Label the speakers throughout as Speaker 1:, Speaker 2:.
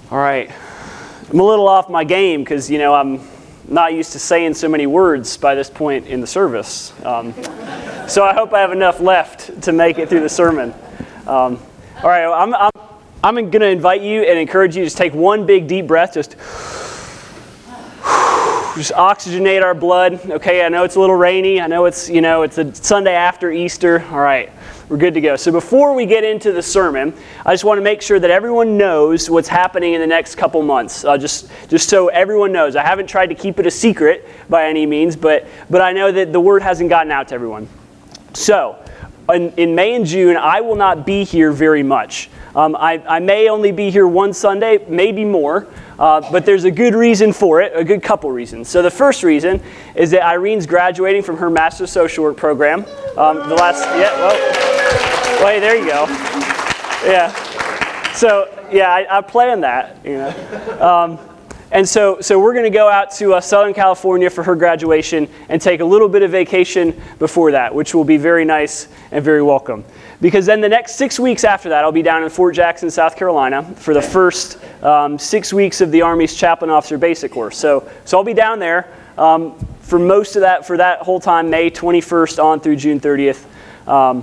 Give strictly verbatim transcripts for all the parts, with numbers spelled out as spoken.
Speaker 1: All right. I'm a little off my game because, you know, I'm not used to saying so many words by this point in the service. Um, so I hope I have enough left to make it through the sermon. Um, all right, I'm, I'm, I'm going to invite you and encourage you to just take one big deep breath, just, just oxygenate our blood. Okay, I know it's a little rainy. I know it's, you know, it's a Sunday after Easter. All right. We're good to go. So before we get into the sermon, I just want to make sure that everyone knows what's happening in the next couple months. Uh, just, just so everyone knows. I haven't tried to keep it a secret by any means, but, but I know that the word hasn't gotten out to everyone. So, in, in May and June, I will not be here very much. Um, I, I may only be here one Sunday, maybe more, uh, but there's a good reason for it, a good couple reasons. So the first reason is that Irene's graduating from her Master of Social Work program. Um, the last, yeah, well, wait, there you go. Yeah. So, yeah, I, I planned that, you know. Um, and so, so we're going to go out to uh, Southern California for her graduation and take a little bit of vacation before that, which will be very nice and very welcome. Because then the next six weeks after that, I'll be down in Fort Jackson, South Carolina for the first um, six weeks of the Army's Chaplain Officer Basic course. So, so I'll be down there um, for most of that, for that whole time, May twenty-first on through June thirtieth. Um,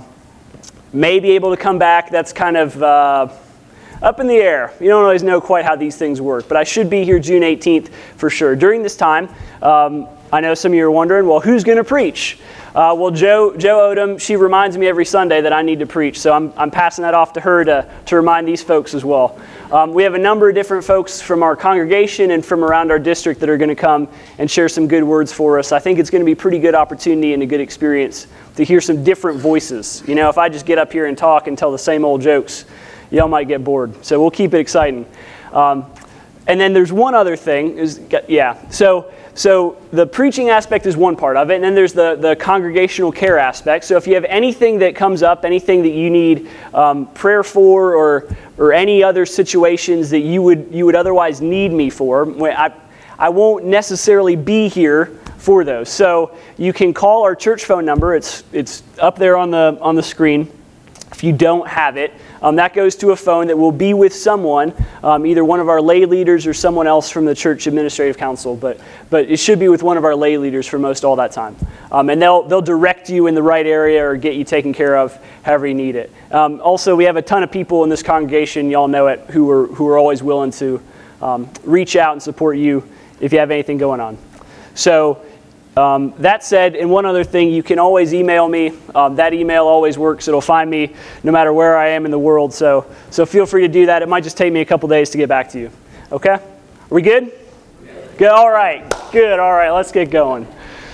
Speaker 1: may be able to come back. That's kind of uh, up in the air. You don't always know quite how these things work, but I should be here June eighteenth for sure. During this time, um, I know some of you are wondering, well, who's going to preach? Uh, well, Joe Joe Odom, she reminds me every Sunday that I need to preach, so I'm I'm passing that off to her to, to remind these folks as well. Um, we have a number of different folks from our congregation and from around our district that are going to come and share some good words for us. I think it's going to be a pretty good opportunity and a good experience to hear some different voices. You know, if I just get up here and talk and tell the same old jokes, y'all might get bored. So we'll keep it exciting. Um, and then there's one other thing. Is yeah, so... So the preaching aspect is one part of it, and then there's the, the congregational care aspect. So if you have anything that comes up, anything that you need um, prayer for, or or any other situations that you would you would otherwise need me for, I I won't necessarily be here for those. So you can call our church phone number. It's it's up there on the on the screen. If you don't have it, um, that goes to a phone that will be with someone, um, either one of our lay leaders or someone else from the church administrative council. But but it should be with one of our lay leaders for most all that time, um, and they'll they'll direct you in the right area or get you taken care of however you need it. Um, also, we have a ton of people in this congregation, y'all know it, who are who are always willing to um, reach out and support you if you have anything going on. So. Um, that said, and one other thing, you can always email me. Um, that email always works. It'll find me no matter where I am in the world. So, so feel free to do that. It might just take me a couple days to get back to you. Okay? Are we good? Good. All right. Good. All right. Let's get going.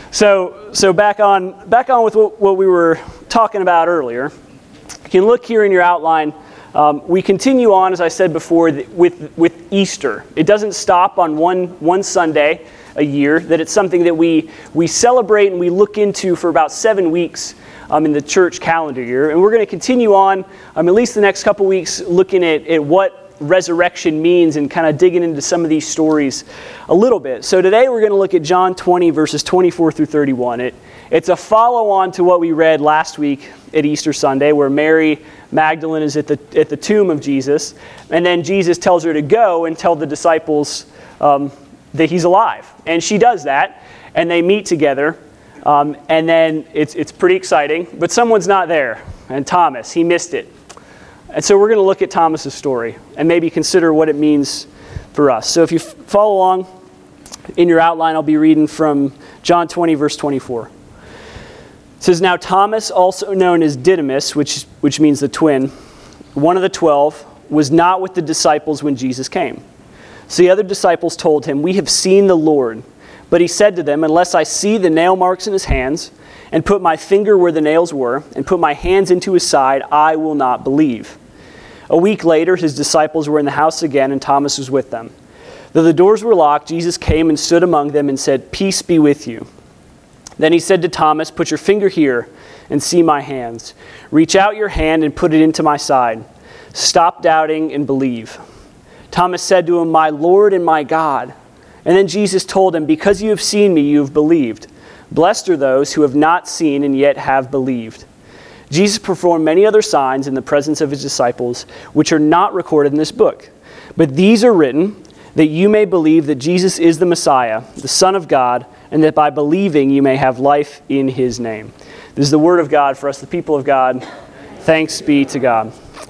Speaker 1: So, so back on, back on with what, what we were talking about earlier. You can look here in your outline. Um, we continue on, as I said before, with with Easter. It doesn't stop on one one Sunday a year, that it's something that we we celebrate and we look into for about seven weeks um, in the church calendar year. And we're going to continue on, um, at least the next couple weeks, looking at, at what resurrection means and kind of digging into some of these stories a little bit. So today we're going to look at John twenty, verses twenty-four through thirty-one. It, it's a follow-on to what we read last week at Easter Sunday, where Mary Magdalene is at the at the tomb of Jesus, and then Jesus tells her to go and tell the disciples um, that he's alive. And she does that, and they meet together, um, and then it's it's pretty exciting, but someone's not there, and Thomas, he missed it. And so we're going to look at Thomas's story and maybe consider what it means for us. So if you f- follow along in your outline, I'll be reading from John twenty, verse twenty-four. It says, "Now Thomas, also known as Didymus," which which means the twin, one of the twelve, was not with the disciples when Jesus came. So the other disciples told him, "We have seen the Lord." But he said to them, "Unless I see the nail marks in his hands, and put my finger where the nails were, and put my hands into his side, I will not believe." A week later, his disciples were in the house again, and Thomas was with them. Though the doors were locked, Jesus came and stood among them and said, "Peace be with you." Then he said to Thomas, "Put your finger here and see my hands. Reach out your hand and put it into my side. Stop doubting and believe." Thomas said to him, "My Lord and my God." And then Jesus told him, "Because you have seen me, you have believed. Blessed are those who have not seen and yet have believed." Jesus performed many other signs in the presence of his disciples, which are not recorded in this book. But these are written that you may believe that Jesus is the Messiah, the Son of God, and that by believing you may have life in his name. This is the word of God for us, the people of God. Thanks be to God.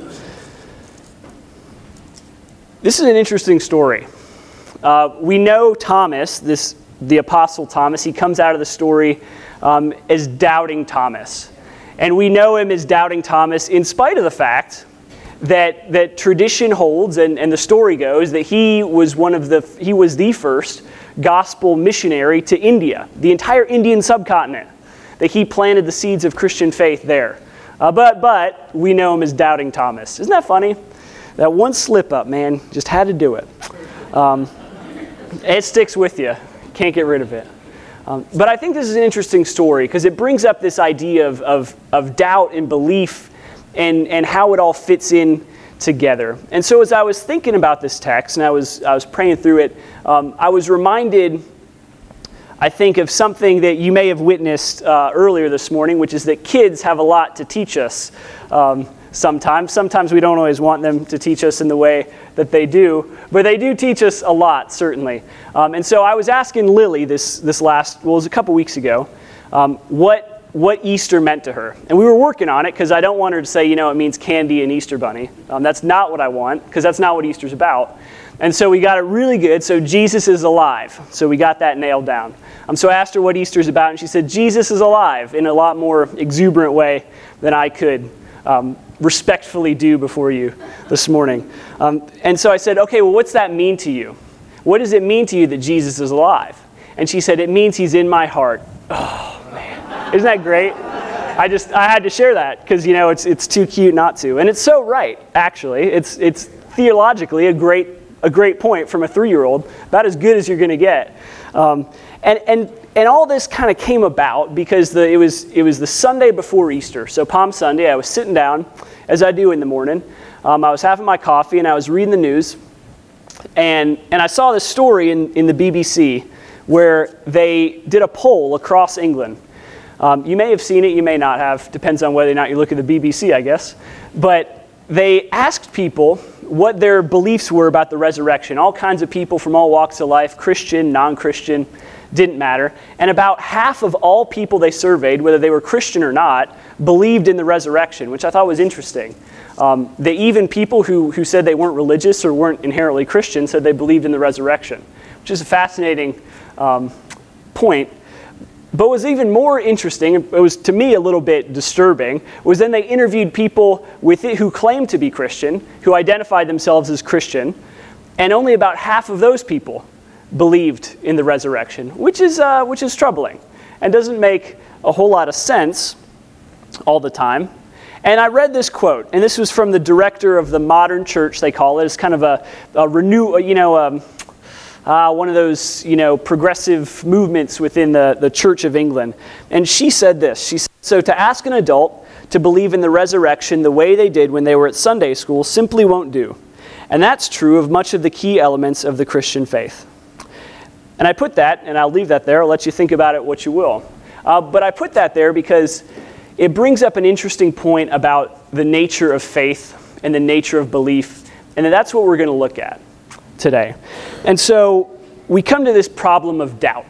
Speaker 1: This is an interesting story. Uh, we know Thomas, this the Apostle Thomas. He comes out of the story um, as Doubting Thomas. And we know him as Doubting Thomas in spite of the fact that that tradition holds, and, and the story goes, that he was one of the he was the first gospel missionary to India, the entire Indian subcontinent, that he planted the seeds of Christian faith there. Uh, but but we know him as Doubting Thomas. Isn't that funny? That one slip up, man, just had to do it. Um, it sticks with you. Can't get rid of it. Um, but I think this is an interesting story because it brings up this idea of, of, of doubt and belief and, and how it all fits in together. And so as I was thinking about this text and I was, I was praying through it, um, I was reminded, I think, of something that you may have witnessed uh, earlier this morning, which is that kids have a lot to teach us um, sometimes. Sometimes we don't always want them to teach us in the way that they do, but they do teach us a lot, certainly. Um, and so I was asking Lily this this last, well, it was a couple weeks ago, um, what what Easter meant to her. And we were working on it because I don't want her to say, you know, it means candy and Easter bunny. Um, that's not what I want, because that's not what Easter's about. And so we got it really good. So Jesus is alive. So we got that nailed down. Um, so I asked her what Easter's about, and she said, Jesus is alive, in a lot more exuberant way than I could um, respectfully do before you this morning. Um, and so I said, okay, well, what's that mean to you? What does it mean to you that Jesus is alive? And she said, it means he's in my heart. Oh, man. Isn't that great? I just, I had to share that because, you know, it's it's too cute not to. And it's so right, actually. It's it's theologically a great a great point from a three-year-old, about as good as you're going to get. Um, and and and all this kind of came about because the it was it was the Sunday before Easter, so Palm Sunday. I was sitting down, as I do in the morning. Um, I was having my coffee and I was reading the news, and and I saw this story in, in the B B C where they did a poll across England. Um, you may have seen it, you may not have. Depends on whether or not you look at the B B C, I guess. But they asked people what their beliefs were about the resurrection. All kinds of people from all walks of life, Christian, non-Christian, didn't matter. And about half of all people they surveyed, whether they were Christian or not, believed in the resurrection, which I thought was interesting. Um, they even people who, who said they weren't religious or weren't inherently Christian said they believed in the resurrection, which is a fascinating um, point. But what was even more interesting, it was to me a little bit disturbing, was then they interviewed people with it who claimed to be Christian, who identified themselves as Christian, and only about half of those people believed in the resurrection, which is uh, which is troubling and doesn't make a whole lot of sense all the time. And I read this quote, and this was from the director of the Modern Church, they call it. It's kind of a, a renew, you know, um, Uh, one of those, you know, progressive movements within the, the Church of England. And she said this. She said, so to ask an adult to believe in the resurrection the way they did when they were at Sunday school simply won't do. And that's true of much of the key elements of the Christian faith. And I put that, and I'll leave that there. I'll let you think about it what you will. Uh, but I put that there because it brings up an interesting point about the nature of faith and the nature of belief. And that's what we're going to look at today. And so we come to this problem of doubt,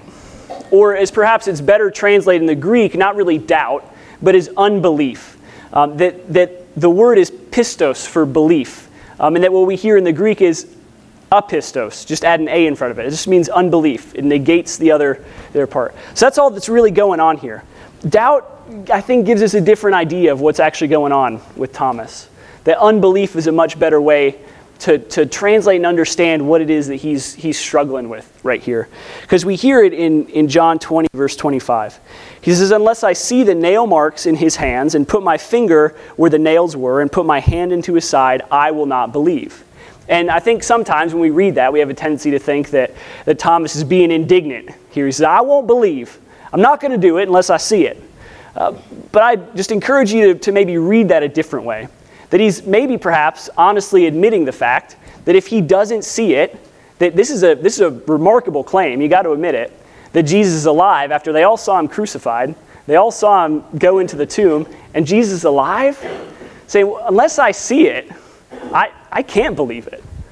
Speaker 1: or as perhaps it's better translated in the Greek, not really doubt, but as unbelief. Um, that, that the word is pistos for belief, um, and that what we hear in the Greek is apistos, just add an A in front of it. It just means unbelief. It negates the other, the other part. So that's all that's really going on here. Doubt, I think, gives us a different idea of what's actually going on with Thomas. That unbelief is a much better way To, to translate and understand what it is that he's he's struggling with right here. Because we hear it in, in John twenty, verse twenty-five. He says, unless I see the nail marks in his hands and put my finger where the nails were and put my hand into his side, I will not believe. And I think sometimes when we read that, we have a tendency to think that, that Thomas is being indignant here. He says, I won't believe. I'm not going to do it unless I see it. Uh, but I just encourage you to, to maybe read that a different way. That he's maybe perhaps honestly admitting the fact that if he doesn't see it, that this is a this is a remarkable claim, you got to admit it, that Jesus is alive after they all saw him crucified, they all saw him go into the tomb, and Jesus is alive? Saying, well, unless I see it, I, I can't believe it.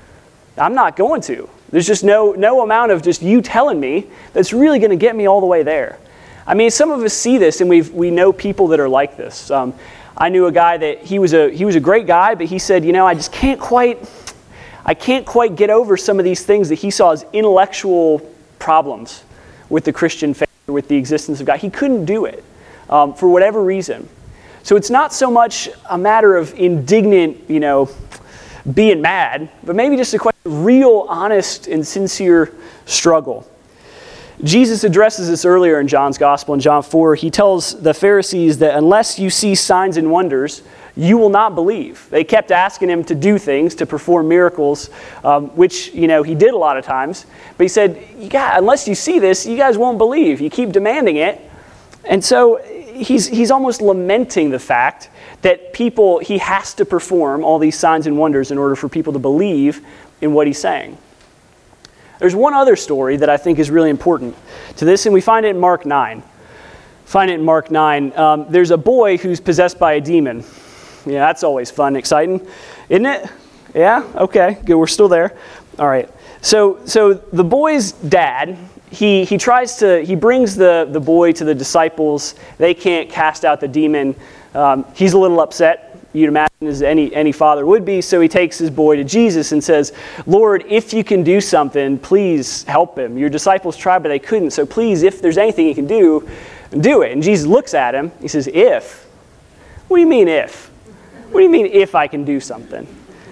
Speaker 1: I'm not going to. There's just no, no amount of just you telling me that's really going to get me all the way there. I mean, some of us see this, and we we know people that are like this. Um, I knew a guy that he was a he was a great guy, but he said, you know, I just can't quite, I can't quite get over some of these things that he saw as intellectual problems with the Christian faith, or with the existence of God. He couldn't do it um, for whatever reason. So it's not so much a matter of indignant, you know, being mad, but maybe just a question of real, honest, and sincere struggle. Jesus addresses this earlier in John's Gospel. In John four, he tells the Pharisees that unless you see signs and wonders, you will not believe. They kept asking him to do things, to perform miracles, um, which, you know, he did a lot of times. But he said, you got, unless you see this, you guys won't believe. You keep demanding it. And so he's he's almost lamenting the fact that people, he has to perform all these signs and wonders in order for people to believe in what he's saying. There's one other story that I think is really important to this, and we find it in Mark nine. Find it in Mark nine. Um, there's a boy who's possessed by a demon. Yeah, that's always fun and exciting, isn't it? Yeah? Okay, good. We're still there. All right. So so the boy's dad, he he tries to, he brings the, the boy to the disciples. They can't cast out the demon. Um, he's a little upset, you'd imagine, as any, any father would be. So he takes his boy to Jesus and says, Lord, if you can do something, please help him. Your disciples tried, but they couldn't. So please, if there's anything you can do, do it. And Jesus looks at him. He says, if? What do you mean if? What do you mean if I can do something?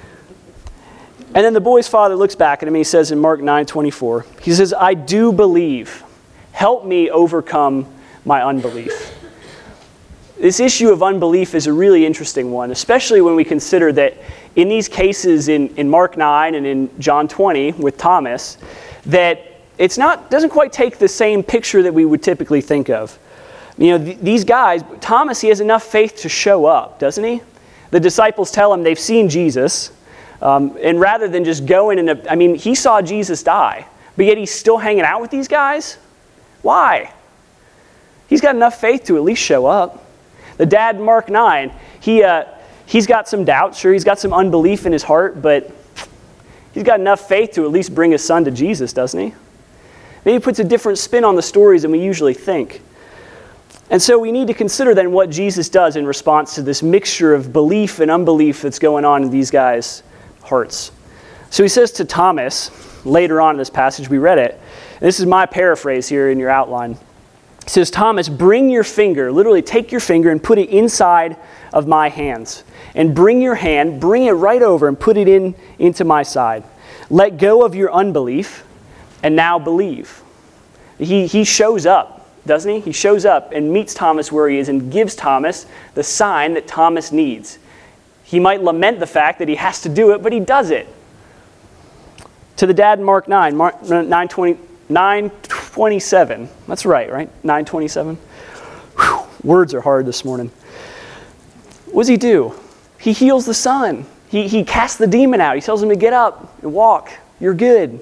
Speaker 1: And then the boy's father looks back at him and he says in Mark nine twenty-four, he says, I do believe. Help me overcome my unbelief. This issue of unbelief is a really interesting one, especially when we consider that in these cases in, in Mark nine and in John twenty with Thomas, that it's not doesn't quite take the same picture that we would typically think of. You know, th- these guys, Thomas, he has enough faith to show up, doesn't he? The disciples tell him they've seen Jesus, um, and rather than just going and, I mean, he saw Jesus die, but yet he's still hanging out with these guys? Why? He's got enough faith to at least show up. The dad in Mark nine, he, uh, he's got some doubt. Sure, he's got some unbelief in his heart, but he's got enough faith to at least bring his son to Jesus, doesn't he? Maybe he puts a different spin on the stories than we usually think. And so we need to consider then what Jesus does in response to this mixture of belief and unbelief that's going on in these guys' hearts. So he says to Thomas, later on in this passage, we read it, and this is my paraphrase here in your outline. He says, Thomas, bring your finger, literally take your finger and put it inside of my hands. And bring your hand, bring it right over and put it in into my side. Let go of your unbelief and now believe. He, he shows up, doesn't he? He shows up and meets Thomas where he is and gives Thomas the sign that Thomas needs. He might lament the fact that he has to do it, but he does it. To the dad in Mark nine, Mark nine twenty, nine twenty-seven. That's right, right? nine twenty-seven. Whew, words are hard this morning. What does he do? He heals the son. He, he casts the demon out. He tells him to get up and walk. You're good.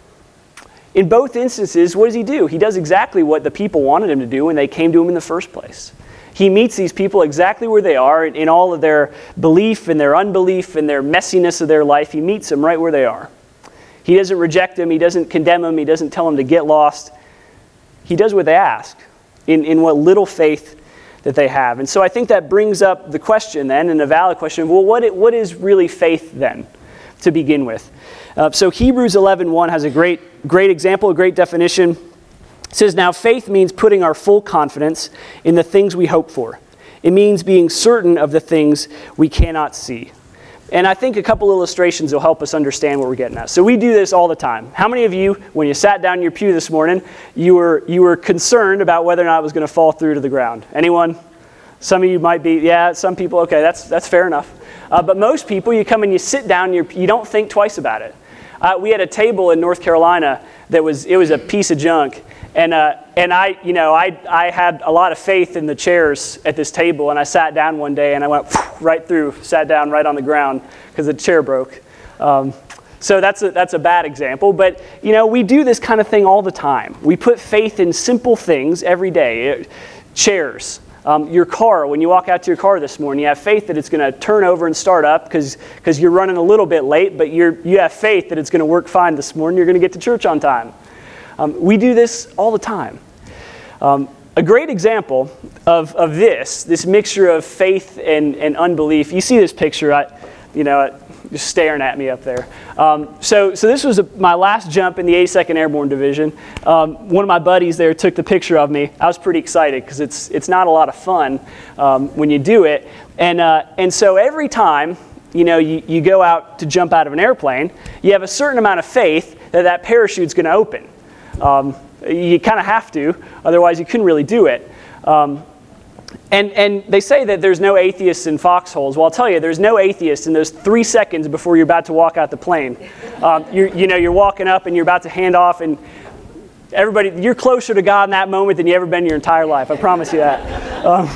Speaker 1: In both instances, what does he do? He does exactly what the people wanted him to do when they came to him in the first place. He meets these people exactly where they are in all of their belief and their unbelief and their messiness of their life. He meets them right where they are. He doesn't reject them. He doesn't condemn them. He doesn't tell them to get lost. He does what they ask in, in what little faith that they have. And so I think that brings up the question then, and a valid question of, well, what, it, what is really faith then to begin with? Uh, so Hebrews eleven one has a great, great example, a great definition. It says, now faith means putting our full confidence in the things we hope for. It means being certain of the things we cannot see. And I think a couple illustrations will help us understand what we're getting at. So we do this all the time. How many of you, when you sat down in your pew this morning, you were you were concerned about whether or not it was going to fall through to the ground? Anyone? Some of you might be, yeah, some people, okay, that's that's fair enough. Uh, but most people, you come and you sit down, and you don't think twice about it. Uh, we had a table in North Carolina that was, it was a piece of junk. And uh, and I, you know, I I had a lot of faith in the chairs at this table, and I sat down one day and I went right through, sat down right on the ground because the chair broke. Um, so that's a, that's a bad example, but you know, we do this kind of thing all the time. We put faith in simple things every day. It, chairs, Um, your car, when you walk out to your car this morning, you have faith that it's going to turn over and start up because because you're running a little bit late, but you're you have faith that it's going to work fine this morning. You're going to get to church on time. Um, we do this all the time. Um, a great example of, of this, this mixture of faith and, and unbelief. You see this picture, I, you know, just staring at me up there. Um, so, so this was a, my last jump in the eighty-second Airborne Division. Um, one of my buddies there took the picture of me. I was pretty excited because it's it's not a lot of fun um, when you do it. And uh, and so every time, you know, you, you go out to jump out of an airplane, you have a certain amount of faith that that parachute's going to open. Um, you kind of have to, otherwise you couldn't really do it. Um, And and they say that there's no atheists in foxholes. Well, I'll tell you, there's no atheists in those three seconds before you're about to walk out the plane. Um, you you know, you're walking up and you're about to hand off, and everybody, you're closer to God in that moment than you ever been in your entire life. I promise you that. Um,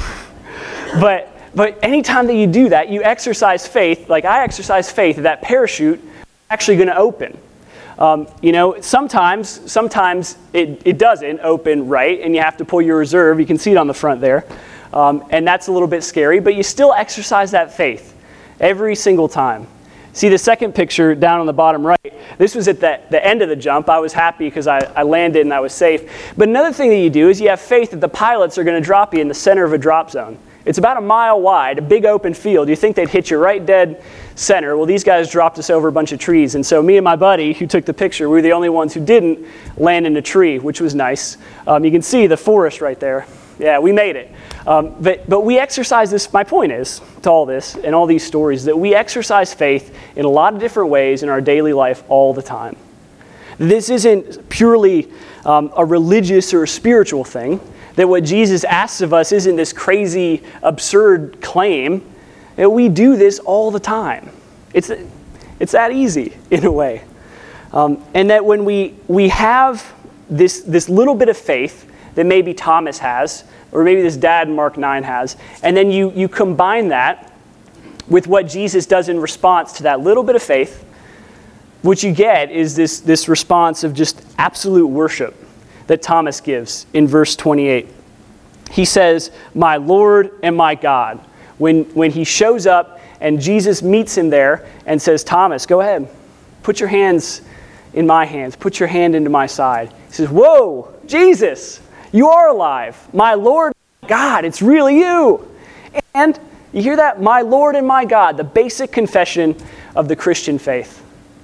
Speaker 1: but but anytime that you do that, you exercise faith. Like I exercise faith that that parachute is actually going to open. Um, you know, sometimes sometimes it, it doesn't open right, and you have to pull your reserve. You can see it on the front there. Um, and that's a little bit scary, but you still exercise that faith every single time. See the second picture down on the bottom right? This was at the, the end of the jump. I was happy because I, I landed and I was safe. But another thing that you do is you have faith that the pilots are going to drop you in the center of a drop zone. It's about a mile wide, a big open field. You think they'd hit you right dead center. Well, these guys dropped us over a bunch of trees. And so me and my buddy who took the picture, we were the only ones who didn't land in a tree, which was nice. Um, you can see the forest right there. Yeah, we made it. Um, but, but we exercise this, my point is, to all this and all these stories, that we exercise faith in a lot of different ways in our daily life all the time. This isn't purely um, a religious or a spiritual thing, that what Jesus asks of us isn't this crazy, absurd claim, that we do this all the time. It's, it's that easy, in a way. Um, and that when we, we have this, this little bit of faith that maybe Thomas has, or maybe this dad in Mark nine has, and then you, you combine that with what Jesus does in response to that little bit of faith, what you get is this, this response of just absolute worship that Thomas gives in verse twenty-eight. He says, "My Lord and my God." When, when he shows up and Jesus meets him there and says, "Thomas, go ahead, put your hands in my hands, put your hand into my side." He says, "Whoa, Jesus, you are alive. My Lord, God, it's really you." And you hear that? My Lord and my God, the basic confession of the Christian faith.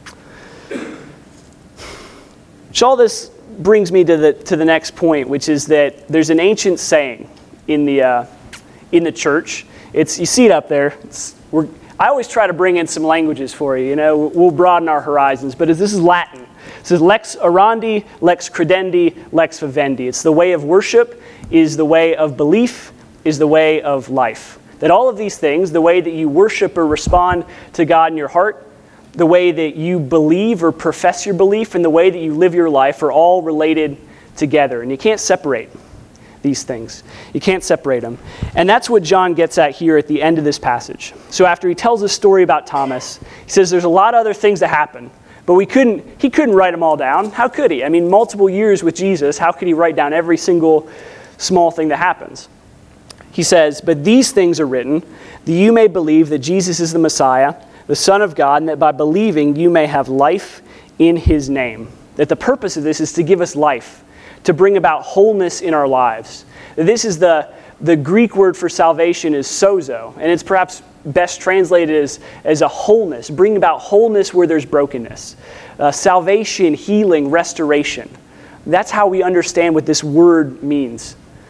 Speaker 1: So all this brings me to the to the next point, which is that there's an ancient saying in the uh, in the church. It's you see it up there. It's, we're, I always try to bring in some languages for you. You know, we'll broaden our horizons. But this is Latin. It says lex orandi, lex credendi, lex vivendi. It's the way of worship, is the way of belief, is the way of life. That all of these things, the way that you worship or respond to God in your heart, the way that you believe or profess your belief, and the way that you live your life are all related together. And you can't separate these things. You can't separate them. And that's what John gets at here at the end of this passage. So after he tells a story about Thomas, he says there's a lot of other things that happen. But we couldn't, he couldn't write them all down. How could he? I mean, multiple years with Jesus, how could he write down every single small thing that happens? He says, "But these things are written, that you may believe that Jesus is the Messiah, the Son of God, and that by believing you may have life in his name." That the purpose of this is to give us life, to bring about wholeness in our lives. This is the, the Greek word for salvation is sozo, and it's perhaps best translated as, as a wholeness, bring about wholeness where there's brokenness. Uh, salvation, healing, restoration. That's how we understand what this word means.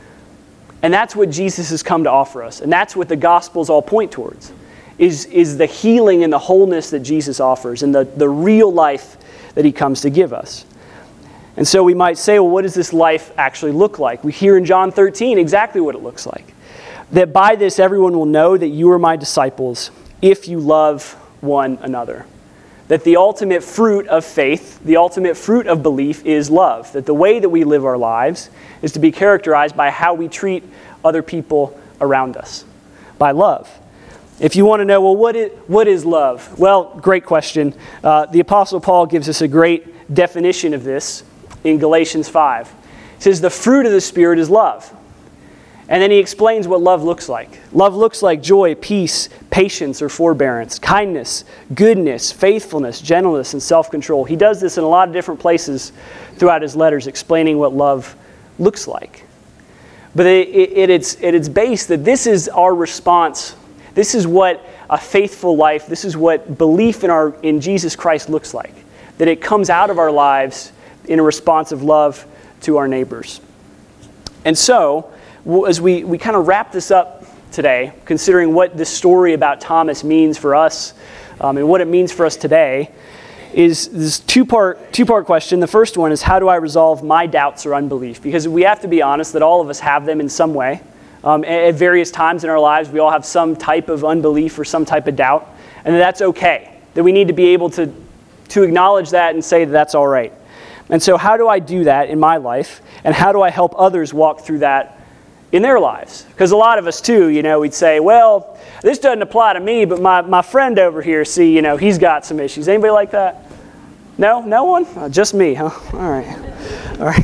Speaker 1: And that's what Jesus has come to offer us. And that's what the Gospels all point towards, is, is the healing and the wholeness that Jesus offers and the, the real life that he comes to give us. And so we might say, well, what does this life actually look like? We hear in John thirteen exactly what it looks like. That by this everyone will know that you are my disciples if you love one another. That the ultimate fruit of faith, the ultimate fruit of belief is love. That the way that we live our lives is to be characterized by how we treat other people around us. By love. If you want to know, well, what is, what is love? Well, great question. Uh, the Apostle Paul gives us a great definition of this in Galatians five. He says the fruit of the Spirit is love. And then he explains what love looks like. Love looks like joy, peace, patience or forbearance, kindness, goodness, faithfulness, gentleness, and self-control. He does this in a lot of different places throughout his letters, explaining what love looks like. But it, it, it, it's, at its base, that this is our response. This is what a faithful life, this is what belief in, our, in Jesus Christ looks like. That it comes out of our lives in a response of love to our neighbors. And so, as we, we kind of wrap this up today, considering what this story about Thomas means for us um, and what it means for us today, is this two-part, two-part question. The first one is, how do I resolve my doubts or unbelief? Because we have to be honest that all of us have them in some way. Um, at various times in our lives, we all have some type of unbelief or some type of doubt, and that's okay. That we need to be able to, to acknowledge that and say that that's all right. And so how do I do that in my life, and how do I help others walk through that in their lives? Because a lot of us too, you know, we'd say, well, this doesn't apply to me, but my, my friend over here, see, you know, he's got some issues. Anybody like that? No? No one? Oh, just me, huh? All right. All right.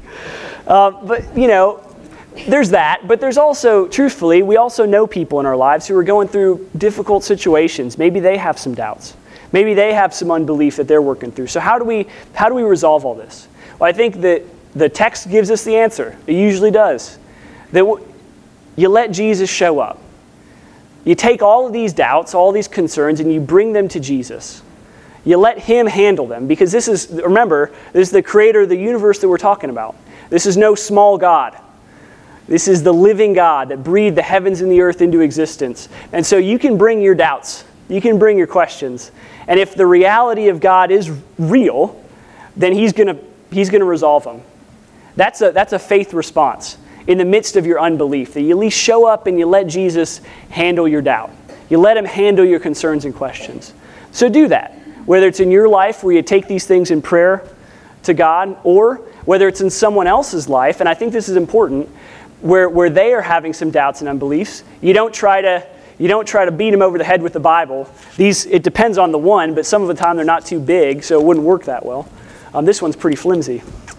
Speaker 1: Uh, but, you know, there's that, but there's also, truthfully, we also know people in our lives who are going through difficult situations. Maybe they have some doubts. Maybe they have some unbelief that they're working through. So how do we, how do we resolve all this? Well, I think that the text gives us the answer. It usually does. That w- you let Jesus show up. You take all of these doubts, all these concerns, and you bring them to Jesus. You let him handle them, because this is, remember, this is the creator of the universe that we're talking about. This is no small God. This is the living God that breathed the heavens and the earth into existence. And so you can bring your doubts. You can bring your questions. And if the reality of God is real, then he's going to he's going to resolve them. That's a, that's a faith response in the midst of your unbelief, that you at least show up and you let Jesus handle your doubt. You let him handle your concerns and questions. So do that. Whether it's in your life where you take these things in prayer to God, or whether it's in someone else's life, and I think this is important, where, where they are having some doubts and unbeliefs, you don't try to you don't try to beat them over the head with the Bible. These, it depends on the one, but some of the time they're not too big, so it wouldn't work that well. Um, this one's pretty flimsy.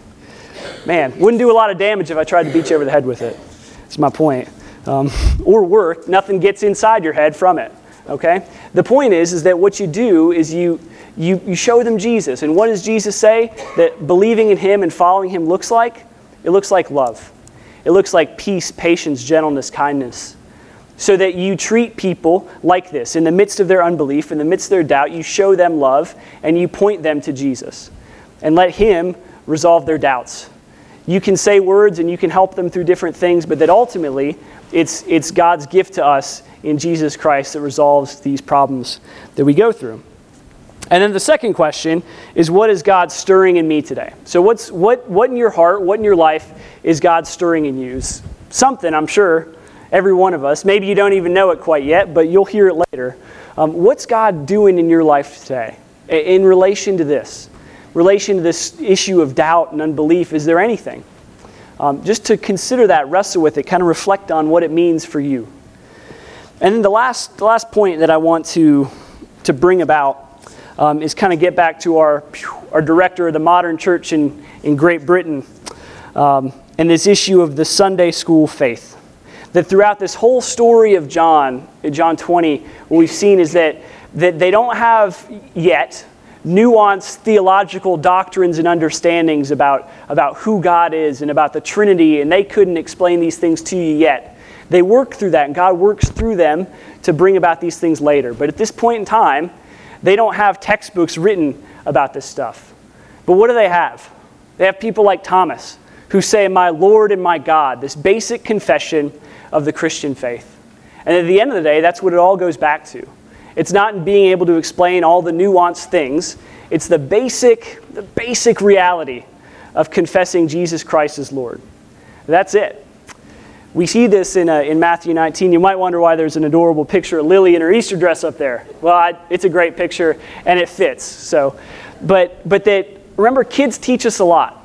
Speaker 1: Man, wouldn't do a lot of damage if I tried to beat you over the head with it. That's my point. Um, or work, nothing gets inside your head from it. Okay? The point is, is that what you do is you, you, you show them Jesus. And what does Jesus say that believing in him and following him looks like? It looks like love. It looks like peace, patience, gentleness, kindness. So that you treat people like this. In the midst of their unbelief, in the midst of their doubt, you show them love and you point them to Jesus. And let him resolve their doubts. You can say words and you can help them through different things, but that ultimately it's, it's God's gift to us in Jesus Christ that resolves these problems that we go through. And then the second question is, what is God stirring in me today? So what's what what in your heart, what in your life is God stirring in you? Something, I'm sure, every one of us. Maybe you don't even know it quite yet, but you'll hear it later. Um, what's God doing in your life today in relation to this? Relation to this issue of doubt and unbelief, is there anything? Um, just to consider that, wrestle with it, kind of reflect on what it means for you. And then the last, the last point that I want to, to bring about um, is kind of get back to our, our director of the modern church in, in Great Britain um, and this issue of the Sunday school faith. That throughout this whole story of John, in John twenty, what we've seen is that, that they don't have yet nuanced theological doctrines and understandings about, about who God is and about the Trinity, and they couldn't explain these things to you yet. They work through that, and God works through them to bring about these things later. But at this point in time, they don't have textbooks written about this stuff. But what do they have? They have people like Thomas, who say, "My Lord and my God," this basic confession of the Christian faith. And at the end of the day, that's what it all goes back to. It's not in being able to explain all the nuanced things. It's the basic, the basic reality of confessing Jesus Christ as Lord. That's it. We see this in, uh, in Matthew nineteen. You might wonder why there's an adorable picture of Lily in her Easter dress up there. Well, I, it's a great picture, and it fits. So, but but that remember, kids teach us a lot.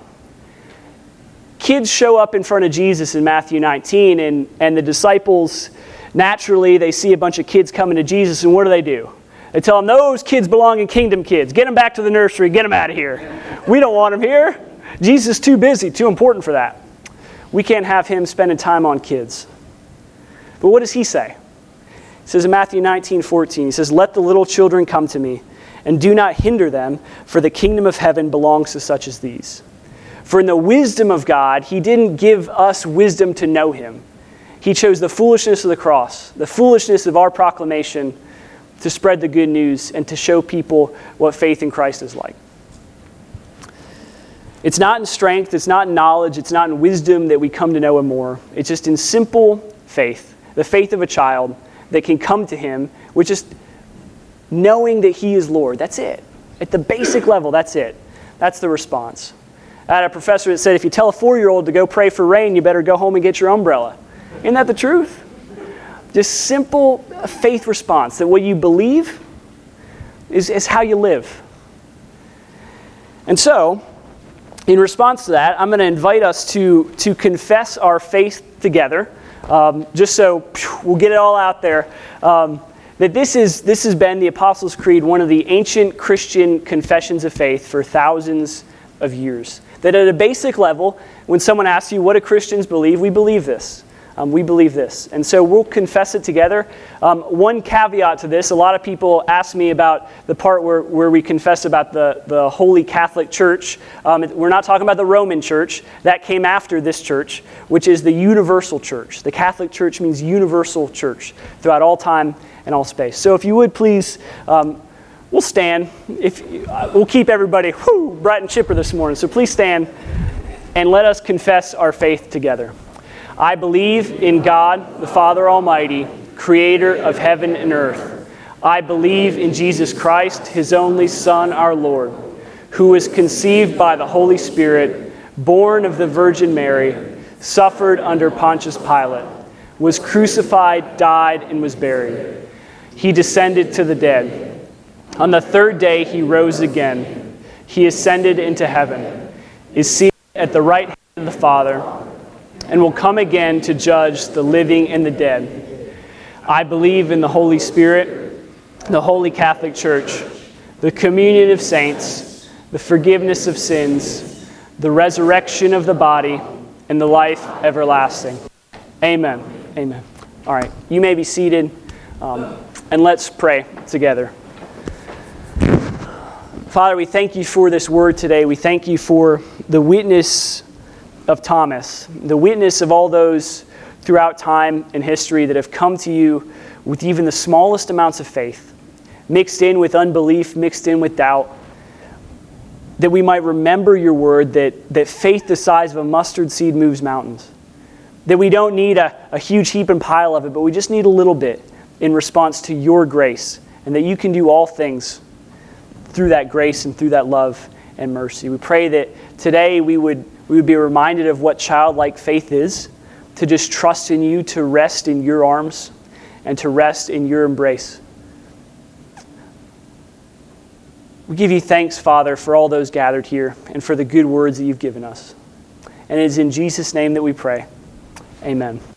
Speaker 1: Kids show up in front of Jesus in Matthew nineteen, and, and the disciples, naturally, they see a bunch of kids coming to Jesus, and what do they do? They tell them, those kids belong in Kingdom Kids. Get them back to the nursery. Get them out of here. We don't want them here. Jesus is too busy, too important for that. we can't have him spending time on kids. But what does he say? He says in Matthew nineteen fourteen, he says, "Let the little children come to me, and do not hinder them, for the kingdom of heaven belongs to such as these." For in the wisdom of God, he didn't give us wisdom to know him. He chose the foolishness of the cross, the foolishness of our proclamation, to spread the good news and to show people what faith in Christ is like. It's not in strength, it's not in knowledge, it's not in wisdom that we come to know him more. It's just in simple faith, the faith of a child that can come to him with just knowing that he is Lord. That's it. At the basic level, that's it. That's the response. I had a professor that said, if you tell a four-year-old to go pray for rain, you better go home and get your umbrella. Isn't that the truth? Just simple faith response, that what you believe is, is how you live. And so, in response to that, I'm going to invite us to, to confess our faith together, um, just so phew, we'll get it all out there. Um, that this is this has been the Apostles' Creed, one of the ancient Christian confessions of faith for thousands of years. That at a basic level, when someone asks you, what do Christians believe? We believe this. Um, we believe this. And so we'll confess it together. Um, one caveat to this, a lot of people ask me about the part where, where we confess about the, the Holy Catholic Church. Um, we're not talking about the Roman Church. That came after this church, which is the universal church. The Catholic Church means universal church throughout all time and all space. So if you would please, um, we'll stand. If uh, we'll keep everybody whew, bright and chipper this morning. So please stand and let us confess our faith together. I believe in God, the Father Almighty, creator of heaven and earth. I believe in Jesus Christ, his only Son, our Lord, who was conceived by the Holy Spirit, born of the Virgin Mary, suffered under Pontius Pilate, was crucified, died, and was buried. He descended to the dead. On the third day he rose again. He ascended into heaven, is seated at the right hand of the Father, and will come again to judge the living and the dead. I believe in the Holy Spirit, the Holy Catholic Church, the communion of saints, the forgiveness of sins, the resurrection of the body, and the life everlasting. Amen. Amen. All right, you may be seated, um, and let's pray together. Father, we thank you for this word today. We thank you for the witness of Thomas, the witness of all those throughout time and history that have come to you with even the smallest amounts of faith, mixed in with unbelief, mixed in with doubt, that we might remember your word, that, that faith the size of a mustard seed moves mountains, that we don't need a, a huge heap and pile of it, but we just need a little bit in response to your grace, and that you can do all things through that grace and through that love and mercy. We pray that today we would we would be reminded of what childlike faith is, to just trust in you, to rest in your arms, and to rest in your embrace. We give you thanks, Father, for all those gathered here and for the good words that you've given us. And it is in Jesus' name that we pray. Amen.